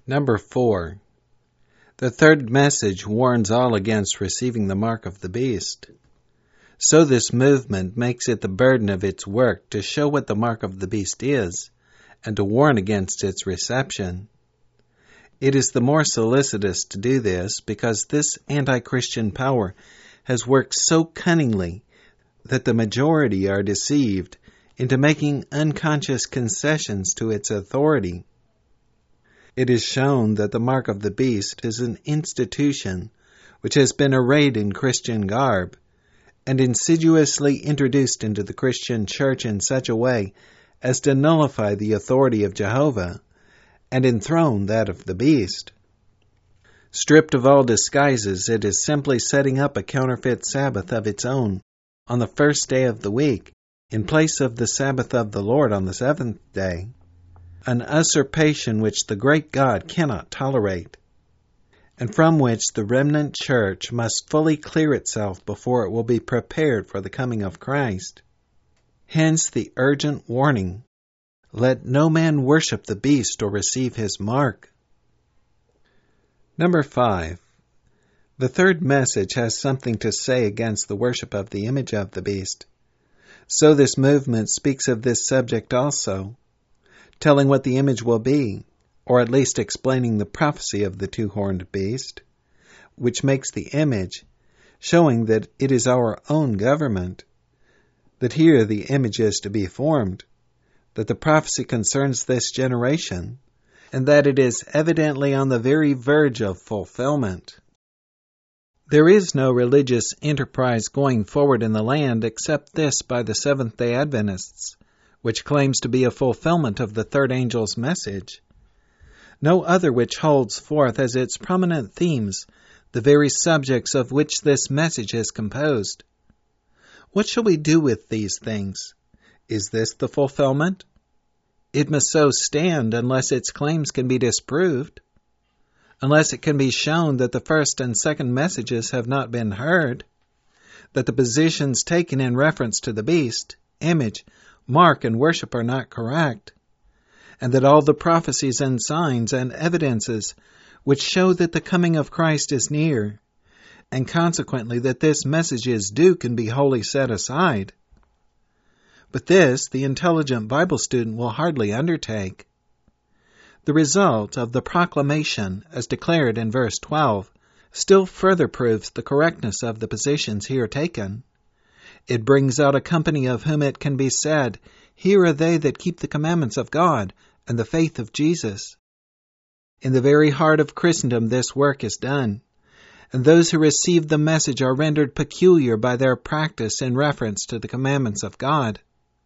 Number 4. The third message warns all against receiving the mark of the beast. So this movement makes it the burden of its work to show what the mark of the beast is, and to warn against its reception. It is the more solicitous to do this because this anti-Christian power has worked so cunningly that the majority are deceived into making unconscious concessions to its authority. It is shown that the mark of the beast is an institution which has been arrayed in Christian garb and insidiously introduced into the Christian church in such a way as to nullify the authority of Jehovah and enthrone that of the beast. Stripped of all disguises, it is simply setting up a counterfeit Sabbath of its own on the first day of the week in place of the Sabbath of the Lord on the seventh day, an usurpation which the great God cannot tolerate, and from which the remnant church must fully clear itself before it will be prepared for the coming of Christ. Hence the urgent warning, "Let no man worship the beast or receive his mark." Number 5. The third message has something to say against the worship of the image of the beast. So this movement speaks of this subject also, telling what the image will be, or at least explaining the prophecy of the two-horned beast, which makes the image, showing that it is our own government, that here the image is to be formed, that the prophecy concerns this generation, and that it is evidently on the very verge of fulfillment. There is no religious enterprise going forward in the land except this by the Seventh-day Adventists, which claims to be a fulfillment of the third angel's message. No other which holds forth as its prominent themes the very subjects of which this message is composed. What shall we do with these things? Is this the fulfillment? It must so stand unless its claims can be disproved, unless it can be shown that the first and second messages have not been heard, that the positions taken in reference to the beast, image, mark, and worship are not correct, and that all the prophecies and signs and evidences which show that the coming of Christ is near, and consequently that this message is due, can be wholly set aside. But this the intelligent Bible student will hardly undertake. The result of the proclamation, as declared in verse 12, still further proves the correctness of the positions here taken. It brings out a company of whom it can be said, "Here are they that keep the commandments of God and the faith of Jesus." In the very heart of Christendom this work is done, and those who receive the message are rendered peculiar by their practice in reference to the commandments of God.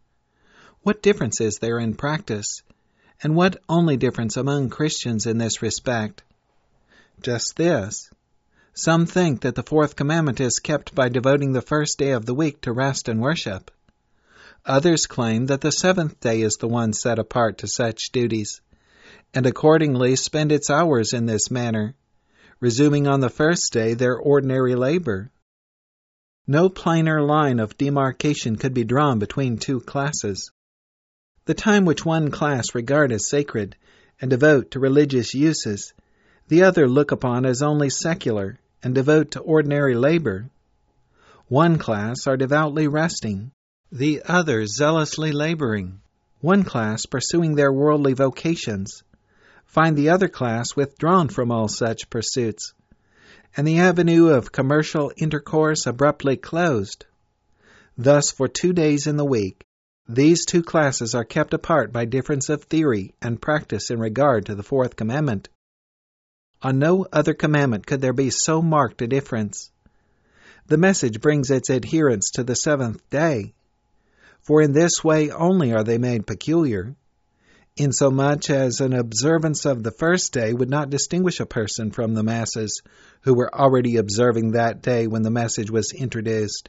What difference is there in practice, and what only difference among Christians in this respect? Just this. Some think that the fourth commandment is kept by devoting the first day of the week to rest and worship. Others claim that the seventh day is the one set apart to such duties, and accordingly spend its hours in this manner, resuming on the first day their ordinary labor. No plainer line of demarcation could be drawn between two classes. The time which one class regard as sacred and devote to religious uses, the other look upon as only secular and devote to ordinary labor. One class are devoutly resting, the other zealously laboring. One class pursuing their worldly vocations, find the other class withdrawn from all such pursuits, and the avenue of commercial intercourse abruptly closed. Thus, for 2 days in the week, these two classes are kept apart by difference of theory and practice in regard to the fourth commandment. On no other commandment could there be so marked a difference. The message brings its adherents to the seventh day, for in this way only are they made peculiar, insomuch as an observance of the first day would not distinguish a person from the masses who were already observing that day when the message was introduced.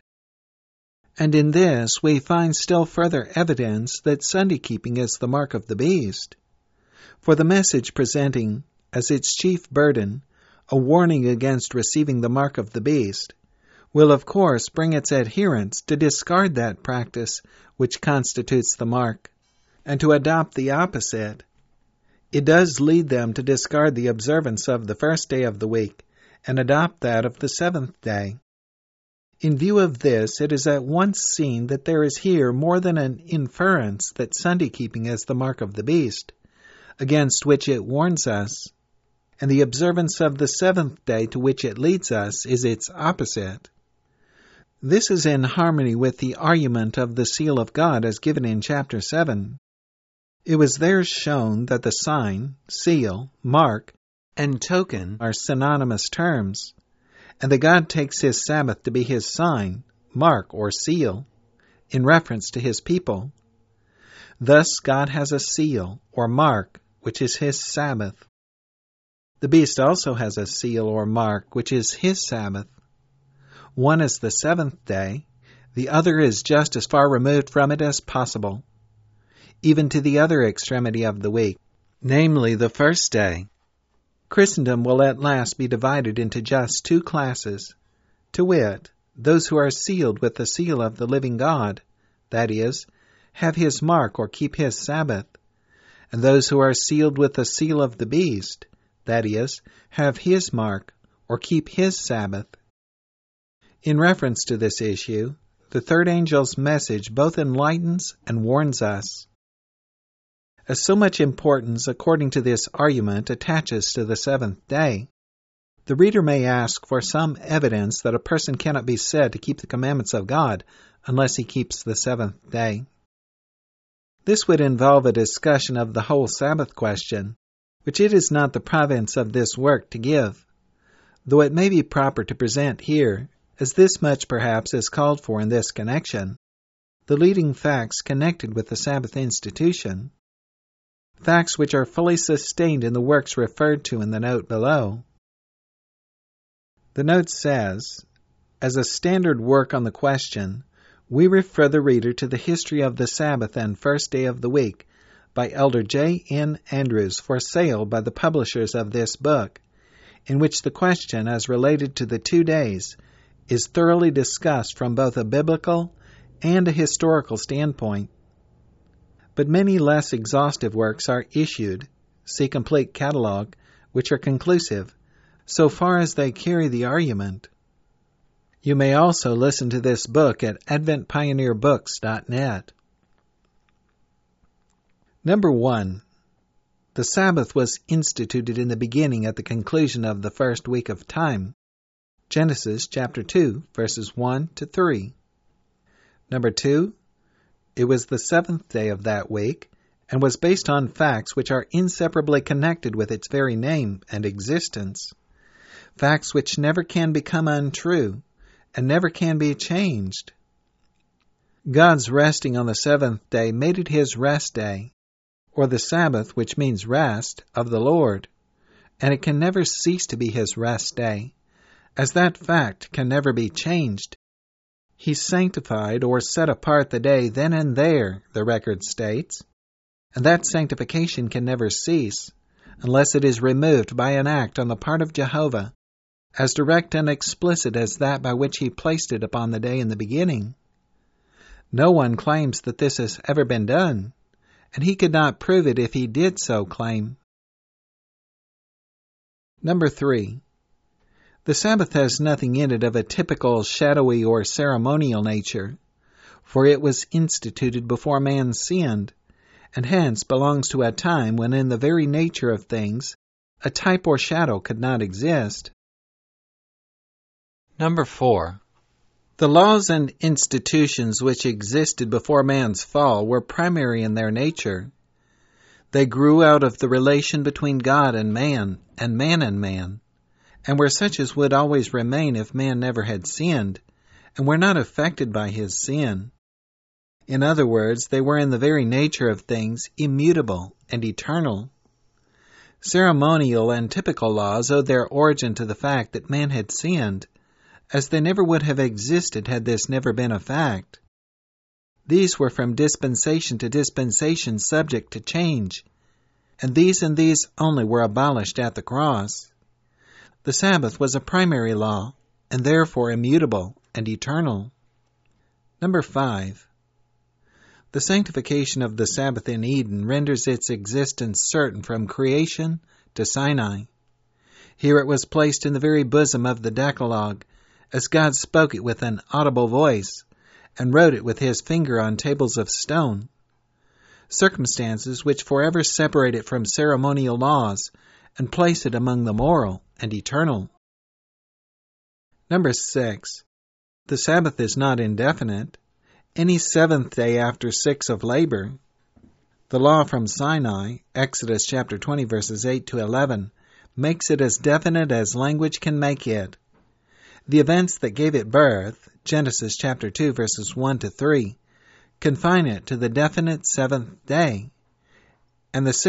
And in this we find still further evidence that Sunday-keeping is the mark of the beast. For the message presenting, as its chief burden, a warning against receiving the mark of the beast, will of course bring its adherents to discard that practice which constitutes the mark, and to adopt the opposite. it does lead them to discard the observance of the first day of the week and adopt that of the seventh day. In view of this, it is at once seen that there is here more than an inference that Sunday keeping is the mark of the beast, against which it warns us, and the observance of the seventh day to which it leads us is its opposite. This is in harmony with the argument of the seal of God as given in chapter 7. It was there shown that the sign, seal, mark, and token are synonymous terms, and that God takes his Sabbath to be his sign, mark, or seal, in reference to his people. Thus God has a seal, or mark, which is his Sabbath. The beast also has a seal, or mark, which is his Sabbath. One is the seventh day, the other is just as far removed from it as possible, even to the other extremity of the week, namely the first day. Christendom will at last be divided into just two classes, to wit, those who are sealed with the seal of the living God, that is, have his mark or keep his Sabbath, and those who are sealed with the seal of the beast, that is, have his mark or keep his Sabbath. In reference to this issue, the third angel's message both enlightens and warns us. As so much importance, according to this argument, attaches to the seventh day, the reader may ask for some evidence that a person cannot be said to keep the commandments of God unless he keeps the seventh day. This would involve a discussion of the whole Sabbath question, which it is not the province of this work to give, though it may be proper to present here, as this much perhaps is called for in this connection, the leading facts connected with the Sabbath institution, facts which are fully sustained in the works referred to in the note below. The note says, as a standard work on the question, we refer the reader to the History of the Sabbath and First Day of the Week by Elder J. N. Andrews for sale by the publishers of this book, in which the question as related to the 2 days is thoroughly discussed from both a biblical and a historical standpoint. But many less exhaustive works are issued, see complete catalog, which are conclusive, so far as they carry the argument. You may also listen to this book at adventpioneerbooks.net. Number 1. The Sabbath was instituted in the beginning at the conclusion of the first week of time. Genesis chapter 2, verses 1 to 3. Number 2. It was the seventh day of that week, and was based on facts which are inseparably connected with its very name and existence, facts which never can become untrue, and never can be changed. God's resting on the seventh day made it his rest day, or the Sabbath, which means rest, of the Lord, and it can never cease to be his rest day, as that fact can never be changed. He sanctified or set apart the day then and there, the record states, and that sanctification can never cease, unless it is removed by an act on the part of Jehovah, as direct and explicit as that by which he placed it upon the day in the beginning. No one claims that this has ever been done, and he could not prove it if he did so claim. Number 3. The Sabbath has nothing in it of a typical shadowy or ceremonial nature, for it was instituted before man sinned, and hence belongs to a time when in the very nature of things a type or shadow could not exist. Number 4. The laws and institutions which existed before man's fall were primary in their nature. They grew out of the relation between God and man, and man, and were such as would always remain if man never had sinned, and were not affected by his sin. In other words, they were in the very nature of things immutable and eternal. Ceremonial and typical laws owed their origin to the fact that man had sinned, as they never would have existed had this never been a fact. These were from dispensation to dispensation subject to change, and these only were abolished at the cross. The Sabbath was a primary law, and therefore immutable and eternal. Number 5. The sanctification of the Sabbath in Eden renders its existence certain from creation to Sinai. Here it was placed in the very bosom of the Decalogue, as God spoke it with an audible voice, and wrote it with his finger on tables of stone. Circumstances which forever separate it from ceremonial laws and place it among the moral and eternal. Number 6. The Sabbath is not indefinite. Any seventh day after 6 of labor. The law from Sinai, Exodus chapter 20 verses 8 to 11, makes it as definite as language can make it. The events that gave it birth, Genesis chapter 2 verses 1 to 3, confine it to the definite seventh day. And the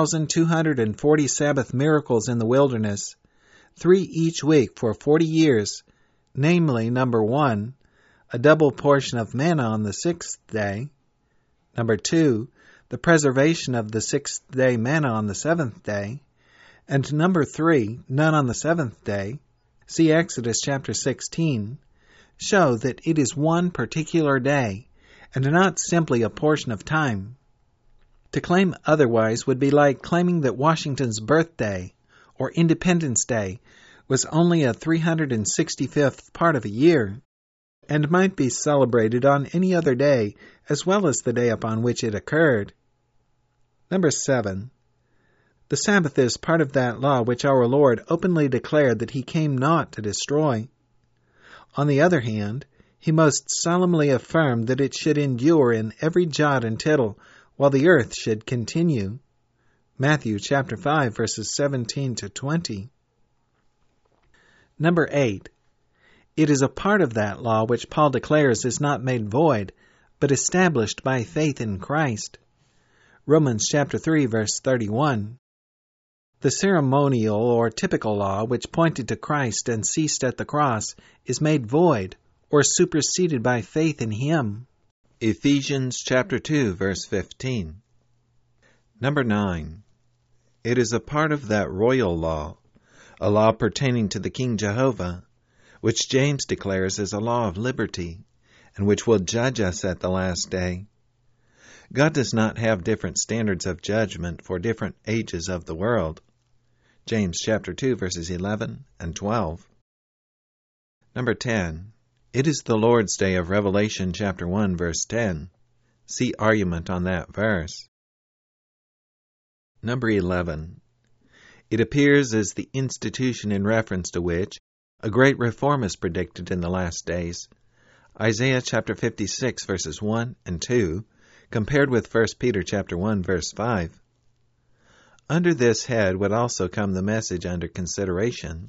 6,240 Sabbath miracles in the wilderness, 3 each week for 40 years, namely, number 1, a double portion of manna on the 6th day, number 2, the preservation of the 6th day manna on the 7th day, and number 3, none on the 7th day, see Exodus chapter 16, show that it is one particular day, and not simply a portion of time. To claim otherwise would be like claiming that Washington's birthday, or Independence Day, was only a 365th part of a year, and might be celebrated on any other day as well as the day upon which it occurred. Number 7. The Sabbath is part of that law which our Lord openly declared that he came not to destroy. On the other hand, he most solemnly affirmed that it should endure in every jot and tittle while the earth should continue. Matthew chapter 5 verses 17 to 20. Number 8. It is a part of that law which Paul declares is not made void, but established by faith in Christ. Romans chapter 3 verse 31. The ceremonial or typical law which pointed to Christ and ceased at the cross is made void or superseded by faith in him. Ephesians chapter 2 verse 15. Number 9. It is a part of that royal law, a law pertaining to the King Jehovah, which James declares is a law of liberty, and which will judge us at the last day. God does not have different standards of judgment for different ages of the world. James chapter 2 verses 11 and 12. Number 10. It is the Lord's Day of Revelation chapter 1 verse 10. See argument on that verse. Number 11. It appears as the institution in reference to which a great reform is predicted in the last days. Isaiah chapter 56 verses 1 and 2, compared with 1 Peter chapter 1 verse 5. Under this head would also come the message under consideration.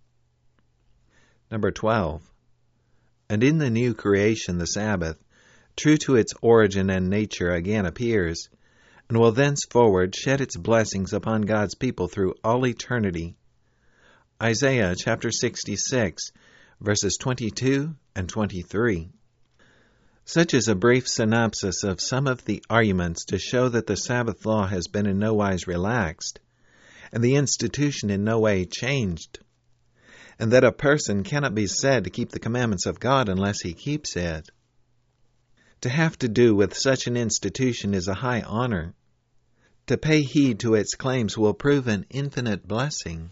Number 12. And in the new creation the Sabbath, true to its origin and nature, again appears, and will thenceforward shed its blessings upon God's people through all eternity. Isaiah chapter 66, verses 22 and 23. Such is a brief synopsis of some of the arguments to show that the Sabbath law has been in no wise relaxed, and the institution in no way changed, and that a person cannot be said to keep the commandments of God unless he keeps it. To have to do with such an institution is a high honor. To pay heed to its claims will prove an infinite blessing.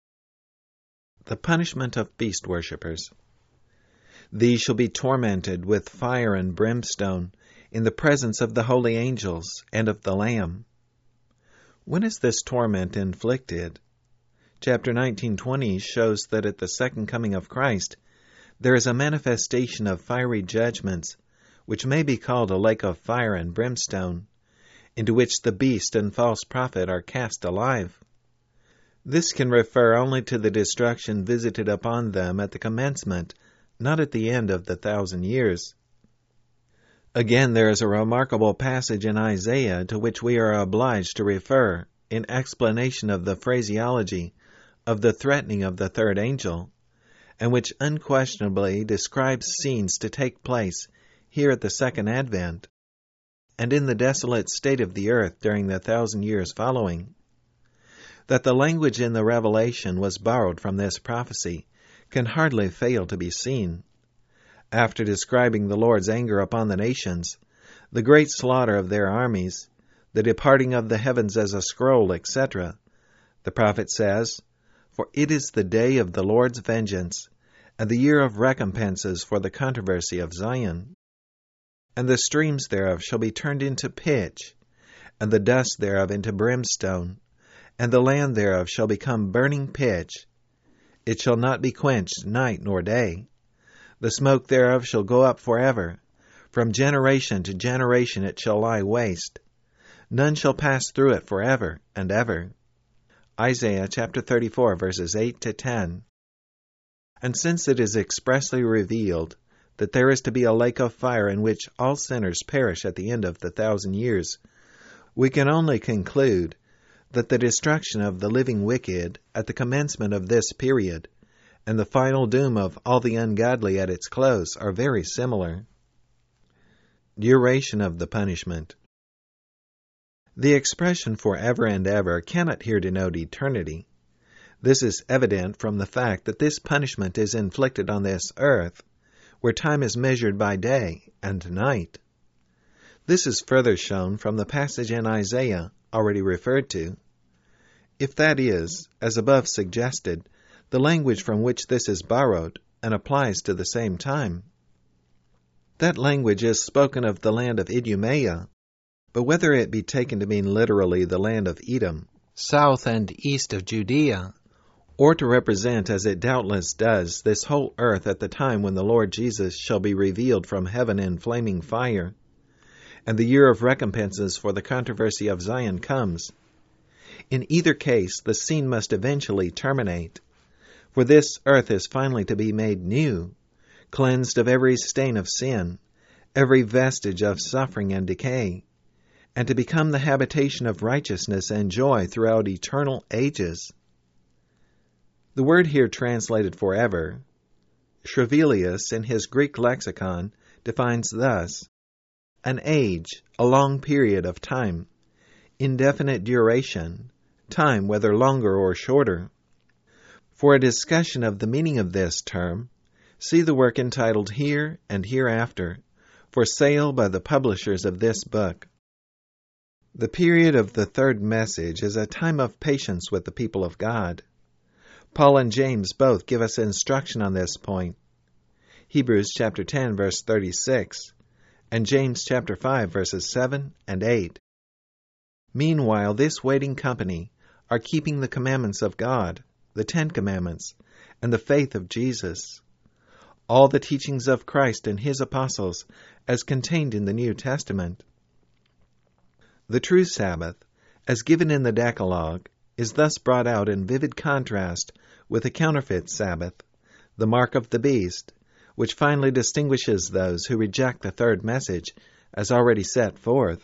The punishment of beast worshippers. These shall be tormented with fire and brimstone in the presence of the holy angels and of the Lamb. When is this torment inflicted? Chapter 19:20 shows that at the second coming of Christ there is a manifestation of fiery judgments, which may be called a lake of fire and brimstone, into which the beast and false prophet are cast alive. This can refer only to the destruction visited upon them at the commencement, not at the end of the 1,000 years. Again, there is a remarkable passage in Isaiah to which we are obliged to refer in explanation of the phraseology of the threatening of the third angel, and which unquestionably describes scenes to take place here at the second advent, and in the desolate state of the earth during the 1,000 years following. That the language in the Revelation was borrowed from this prophecy can hardly fail to be seen. After describing the Lord's anger upon the nations, the great slaughter of their armies, the departing of the heavens as a scroll, etc., the prophet says, "For it is the day of the Lord's vengeance, and the year of recompenses for the controversy of Zion. And the streams thereof shall be turned into pitch, and the dust thereof into brimstone, and the land thereof shall become burning pitch. It shall not be quenched night nor day. The smoke thereof shall go up forever. From generation to generation it shall lie waste. None shall pass through it forever and ever." Isaiah chapter 34, verses 8 to 10. And since it is expressly revealed that there is to be a lake of fire in which all sinners perish at the end of the 1,000 years, we can only conclude that the destruction of the living wicked at the commencement of this period and the final doom of all the ungodly at its close are very similar. Duration of the punishment. The expression forever and ever cannot here denote eternity. This is evident from the fact that this punishment is inflicted on this earth, where time is measured by day and night. This is further shown from the passage in Isaiah already referred to. If that is, as above suggested, the language from which this is borrowed and applies to the same time. That language is spoken of the land of Idumea, but whether it be taken to mean literally the land of Edom, south and east of Judea, or to represent, as it doubtless does, this whole earth at the time when the Lord Jesus shall be revealed from heaven in flaming fire, and the year of recompenses for the controversy of Zion comes, in either case the scene must eventually terminate, for this earth is finally to be made new, cleansed of every stain of sin, every vestige of suffering and decay, and to become the habitation of righteousness and joy throughout eternal ages. The word here translated forever, Shrevelius in his Greek lexicon defines thus: an age, a long period of time, indefinite duration, time whether longer or shorter. For a discussion of the meaning of this term, see the work entitled Here and Hereafter, for sale by the publishers of this book. The period of the third message is a time of patience with the people of God. Paul and James both give us instruction on this point. Hebrews chapter 10, verse 36, and James chapter 5, verses 7 and 8. Meanwhile, this waiting company are keeping the commandments of God, the 10 Commandments, and the faith of Jesus, all the teachings of Christ and his apostles as contained in the New Testament. The true Sabbath, as given in the Decalogue, is thus brought out in vivid contrast with the counterfeit Sabbath, the mark of the beast, which finally distinguishes those who reject the third message as already set forth.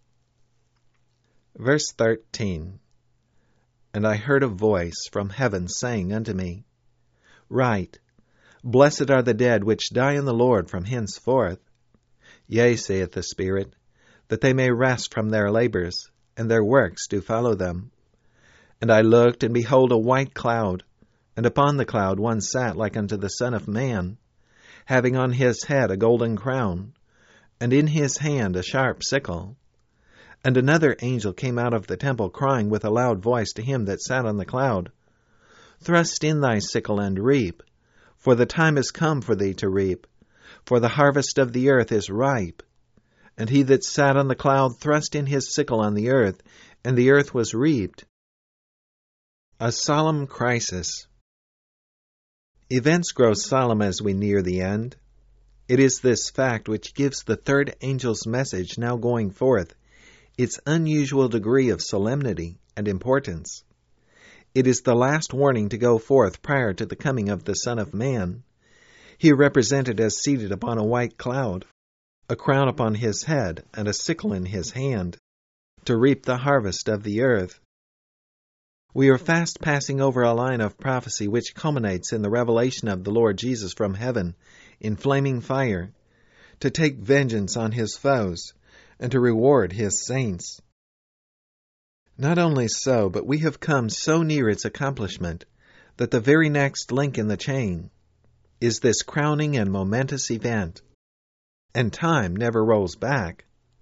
Verse 13. And I heard a voice from heaven saying unto me, Write, Blessed are the dead which die in the Lord from henceforth. Yea, saith the Spirit, that they may rest from their labors, and their works do follow them. And I looked, and behold a white cloud, and upon the cloud one sat like unto the Son of Man, having on his head a golden crown, and in his hand a sharp sickle. And another angel came out of the temple, crying with a loud voice to him that sat on the cloud, Thrust in thy sickle and reap, for the time is come for thee to reap, for the harvest of the earth is ripe. And he that sat on the cloud thrust in his sickle on the earth, and the earth was reaped. A solemn crisis. Events grow solemn as we near the end. It is this fact which gives the third angel's message now going forth its unusual degree of solemnity and importance. It is the last warning to go forth prior to the coming of the Son of Man, here represented as seated upon a white cloud, a crown upon his head, and a sickle in his hand, to reap the harvest of the earth. We are fast passing over a line of prophecy which culminates in the revelation of the Lord Jesus from heaven in flaming fire, to take vengeance on his foes, and to reward his saints. Not only so, but we have come so near its accomplishment that the very next link in the chain is this crowning and momentous event. And time never rolls back.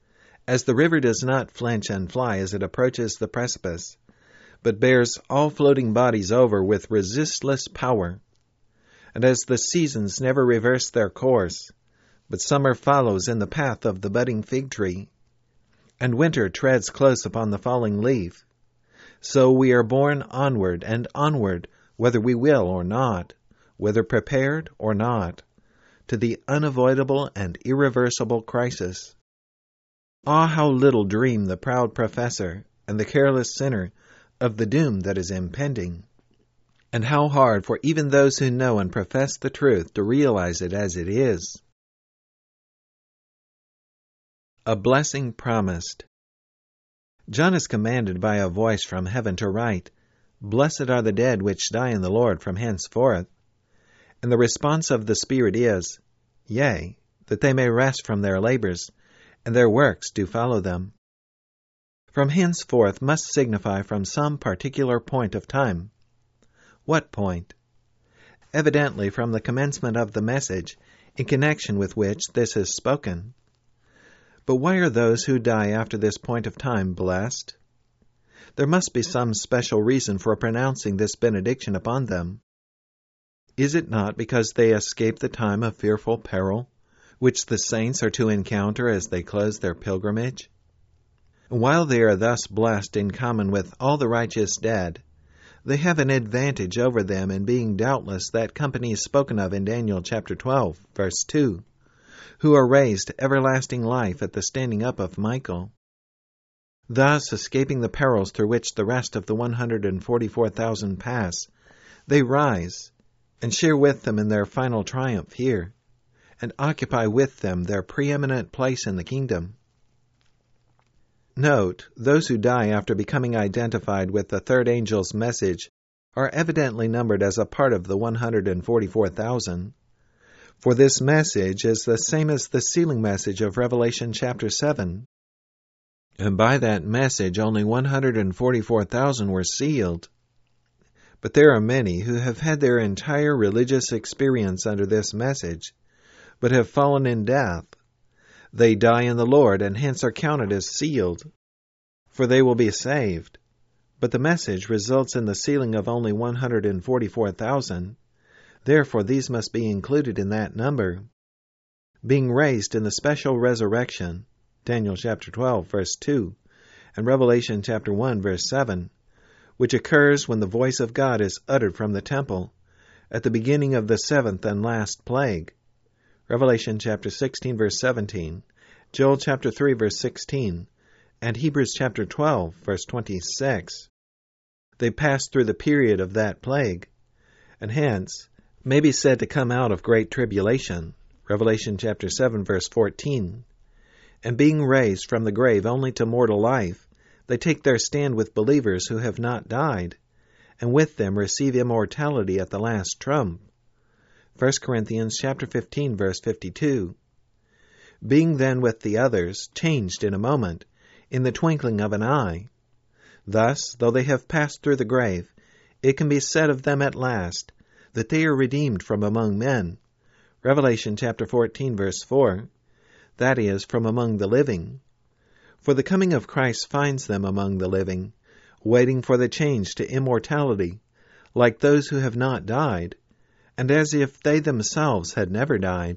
As the river does not flinch and fly as it approaches the precipice, but bears all floating bodies over with resistless power, and as the seasons never reverse their course, but summer follows in the path of the budding fig tree, and winter treads close upon the falling leaf, so we are borne onward and onward, whether we will or not, whether prepared or not, to the unavoidable and irreversible crisis. Ah, how little dream the proud professor and the careless sinner of the doom that is impending, and how hard for even those who know and profess the truth to realize it as it is. A blessing promised. John is commanded by a voice from heaven to write, "Blessed are the dead which die in the Lord from henceforth." And the response of the Spirit is, "Yea, that they may rest from their labors, and their works do follow them." From henceforth must signify from some particular point of time. What point? Evidently from the commencement of the message, in connection with which this is spoken. But why are those who die after this point of time blessed? There must be some special reason for pronouncing this benediction upon them. Is it not because they escape the time of fearful peril, which the saints are to encounter as they close their pilgrimage? And while they are thus blessed in common with all the righteous dead, they have an advantage over them in being doubtless that company spoken of in Daniel chapter 12, verse 2, who are raised to everlasting life at the standing up of Michael. Thus, escaping the perils through which the rest of the 144,000 pass, they rise and share with them in their final triumph here, and occupy with them their preeminent place in the kingdom. Note, those who die after becoming identified with the third angel's message are evidently numbered as a part of the 144,000. For this message is the same as the sealing message of Revelation chapter 7. And by that message only 144,000 were sealed. But there are many who have had their entire religious experience under this message, but have fallen in death. They die in the Lord, and hence are counted as sealed, for they will be saved. But the message results in the sealing of only 144,000. Therefore these must be included in that number. Being raised in the special resurrection, Daniel chapter 12, verse 2, and Revelation chapter 1, verse 7, which occurs when the voice of God is uttered from the temple at the beginning of the seventh and last plague, Revelation chapter 16, verse 17, Joel chapter 3, verse 16, and Hebrews chapter 12, verse 26. They passed through the period of that plague, and hence may be said to come out of great tribulation, Revelation chapter 7, verse 14. And being raised from the grave only to mortal life, they take their stand with believers who have not died, and with them receive immortality at the last trump, 1 Corinthians chapter 15, verse 52. Being then with the others changed in a moment, in the twinkling of an eye. Thus, though they have passed through the grave, it can be said of them at last that they are redeemed from among men, Revelation chapter 14, verse 4, that is, from among the living. For the coming of Christ finds them among the living, waiting for the change to immortality, like those who have not died, and as if they themselves had never died.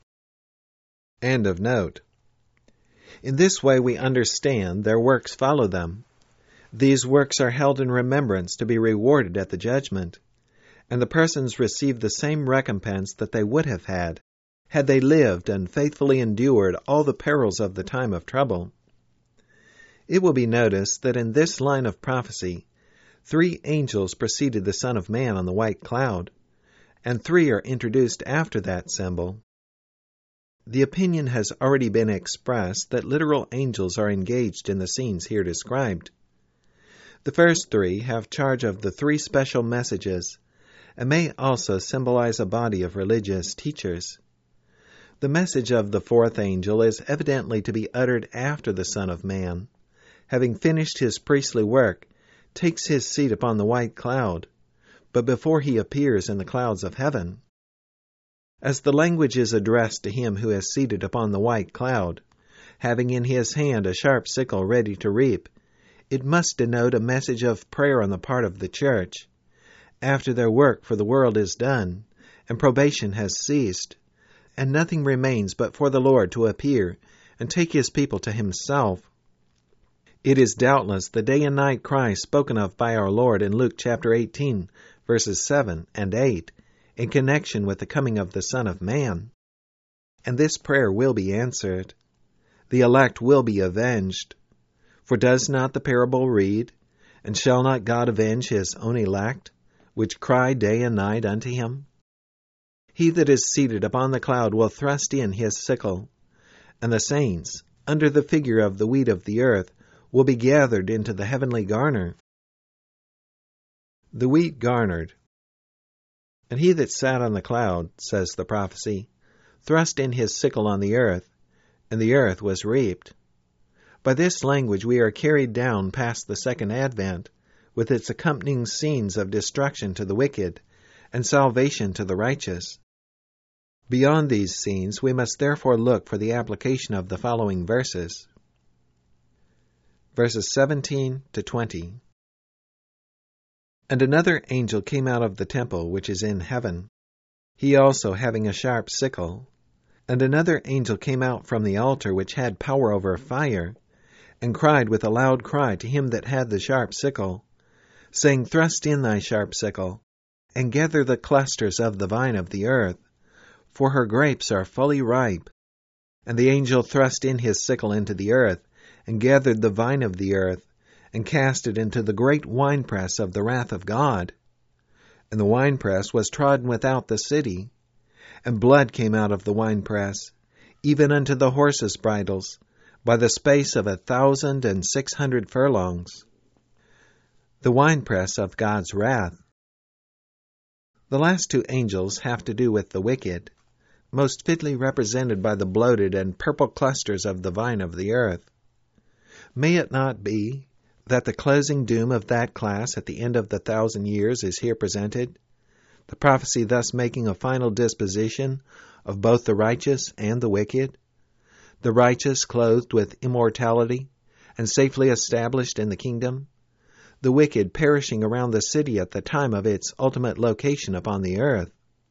End of note. In this way we understand their works follow them. These works are held in remembrance to be rewarded at the judgment, and the persons receive the same recompense that they would have had they lived and faithfully endured all the perils of the time of trouble. It will be noticed that in this line of prophecy, 3 angels preceded the Son of Man on the white cloud, and 3 are introduced after that symbol. The opinion has already been expressed that literal angels are engaged in the scenes here described. The first 3 have charge of the 3 special messages, and may also symbolize a body of religious teachers. The message of the 4th angel is evidently to be uttered after the Son of Man, having finished his priestly work, takes his seat upon the white cloud, but before he appears in the clouds of heaven. As the language is addressed to him who is seated upon the white cloud, having in his hand a sharp sickle ready to reap, it must denote a message of prayer on the part of the church. After their work for the world is done, and probation has ceased, and nothing remains but for the Lord to appear and take his people to himself. It is doubtless the day and night cry spoken of by our Lord in Luke chapter 18, verses 7 and 8, in connection with the coming of the Son of Man. And this prayer will be answered. The elect will be avenged. For does not the parable read, "And shall not God avenge his own elect, which cry day and night unto him?" He that is seated upon the cloud will thrust in his sickle, and the saints, under the figure of the wheat of the earth, will be gathered into the heavenly garner. The wheat garnered. And he that sat on the cloud, says the prophecy, thrust in his sickle on the earth, and the earth was reaped. By this language we are carried down past the second advent, with its accompanying scenes of destruction to the wicked and salvation to the righteous. Beyond these scenes we must therefore look for the application of the following verses. Verses 17 to 20. And another angel came out of the temple which is in heaven, he also having a sharp sickle. And another angel came out from the altar which had power over fire, and cried with a loud cry to him that had the sharp sickle, saying, Thrust in thy sharp sickle, and gather the clusters of the vine of the earth, for her grapes are fully ripe. And the angel thrust in his sickle into the earth, and gathered the vine of the earth, and cast it into the great winepress of the wrath of God. And the winepress was trodden without the city, and blood came out of the winepress, even unto the horses' bridles, by the space of 1,600 furlongs. The winepress of God's wrath. The last two angels have to do with the wicked, most fitly represented by the bloated and purple clusters of the vine of the earth. May it not be that the closing doom of that class at the end of the 1,000 years is here presented, the prophecy thus making a final disposition of both the righteous and the wicked, the righteous clothed with immortality and safely established in the kingdom, the wicked perishing around the city at the time of its ultimate location upon the earth.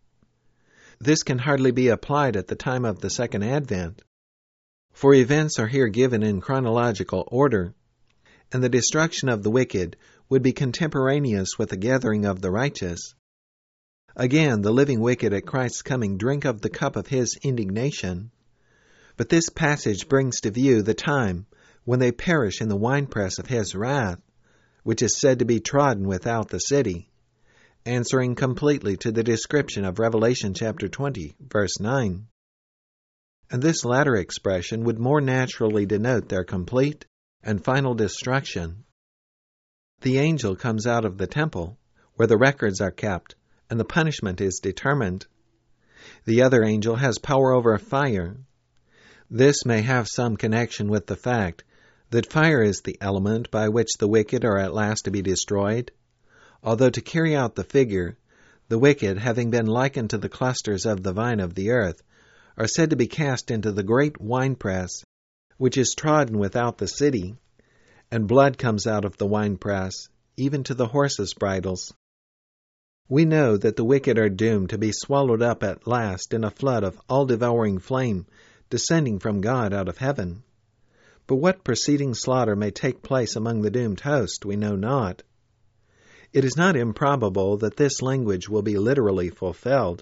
This can hardly be applied at the time of the second advent, for events are here given in chronological order, and the destruction of the wicked would be contemporaneous with the gathering of the righteous. Again, the living wicked at Christ's coming drink of the cup of his indignation, but this passage brings to view the time when they perish in the winepress of his wrath, which is said to be trodden without the city, answering completely to the description of Revelation chapter 20, verse 9. And this latter expression would more naturally denote their complete and final destruction. The angel comes out of the temple, where the records are kept, and the punishment is determined. The other angel has power over fire. This may have some connection with the fact that fire is the element by which the wicked are at last to be destroyed, although to carry out the figure, the wicked, having been likened to the clusters of the vine of the earth, are said to be cast into the great winepress, which is trodden without the city, and blood comes out of the winepress, even to the horses' bridles. We know that the wicked are doomed to be swallowed up at last in a flood of all-devouring flame descending from God out of heaven. But what preceding slaughter may take place among the doomed host, we know not. It is not improbable that this language will be literally fulfilled.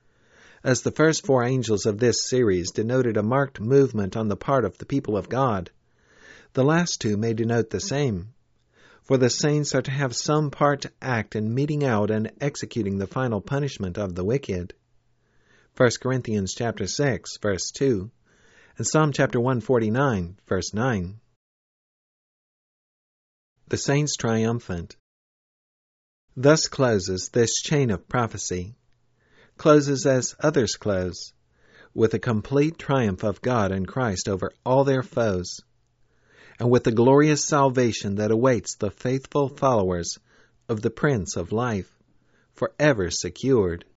As the first four angels of this series denoted a marked movement on the part of the people of God, the last two may denote the same, for the saints are to have some part to act in meting out and executing the final punishment of the wicked. 1 Corinthians chapter 6, verse 2, and Psalm chapter 149, verse 9. The saints triumphant. Thus closes this chain of prophecy, closes as others close, with a complete triumph of God and Christ over all their foes, and with the glorious salvation that awaits the faithful followers of the Prince of Life, forever secured.